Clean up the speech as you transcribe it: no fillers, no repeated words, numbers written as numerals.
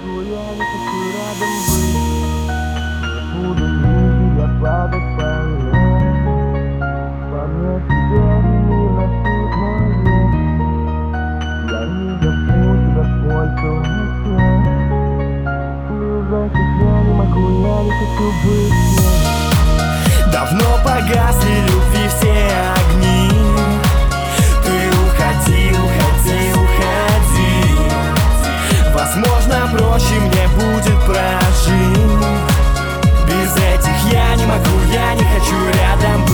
могу, я не хочу рядом быть. Буду ниже, я падать полез. По мне тебе не носит мой вес. Я не забуду воспользоваться. Слезать я не могу, я не хочу быть с ней. Давно погасли любви все огни. Ты уходи, уходи, уходи. Возможно, проще мне будет прожить. Без этих я не могу, я не хочу рядом быть.